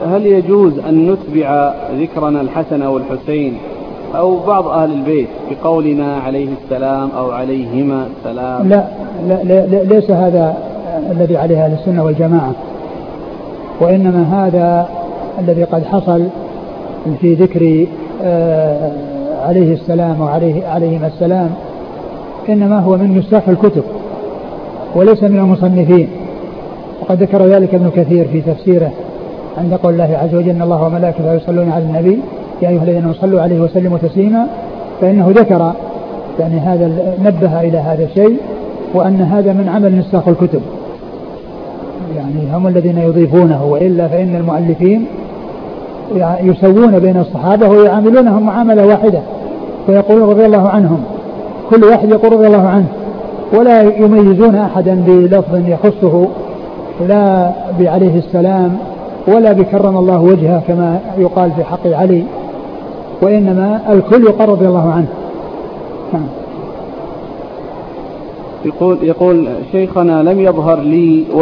هل يجوز أن نتبع ذكرنا الحسن أو الحسين أو بعض أهل البيت بقولنا عليه السلام أو عليهما السلام؟ لا, لا, لا, لا ليس هذا الذي عليه أهل السنة والجماعة، وإنما هذا الذي قد حصل في ذكر عليه السلام وعليهما السلام إنما هو من نساخ الكتب وليس من المصنفين. وقد ذكر ذلك ابن كثير في تفسيره عند قول الله عز وجل: إن الله وملائكته يصلون على النبي يا أيها الذين آمنوا صلوا عليه وسلموا تسليما. فإنه ذكر يعني هذا، نبه إلى هذا الشيء، وأن هذا من عمل نساخ الكتب، يعني هم الذين يضيفونه، وإلا فإن المؤلفين يسوون بين الصحابة ويعاملونهم معاملة واحدة ويقولون رضي الله عنهم، كل واحد يقول رضي الله عنه، ولا يميزون أحدا بلفظ يخصه، لا بعليه السلام ولا بكرم الله وجهه كما يقال في حق علي، وإنما الكل يقول رضي الله عنه. يقول شيخنا: لم يظهر لي